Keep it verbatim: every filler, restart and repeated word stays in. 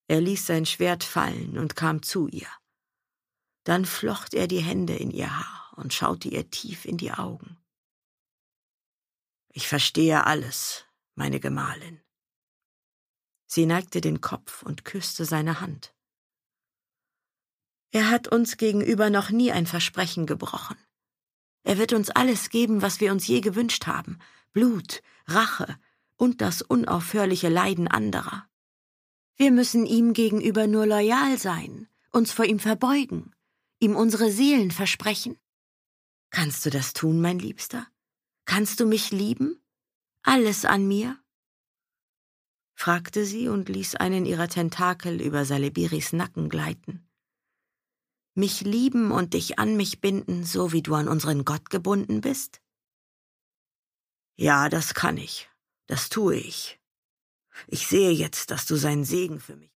Er ließ sein Schwert fallen und kam zu ihr. Dann flocht er die Hände in ihr Haar und schaute ihr tief in die Augen. »Ich verstehe alles, meine Gemahlin.« Sie neigte den Kopf und küsste seine Hand. »Er hat uns gegenüber noch nie ein Versprechen gebrochen. Er wird uns alles geben, was wir uns je gewünscht haben: Blut, Rache und das unaufhörliche Leiden anderer. Wir müssen ihm gegenüber nur loyal sein, uns vor ihm verbeugen, ihm unsere Seelen versprechen. Kannst du das tun, mein Liebster? Kannst du mich lieben? Alles an mir?« fragte sie und ließ einen ihrer Tentakel über Salibiris Nacken gleiten. »Mich lieben und dich an mich binden, so wie du an unseren Gott gebunden bist?« »Ja, das kann ich. Das tue ich. Ich sehe jetzt, dass du sein Segen für mich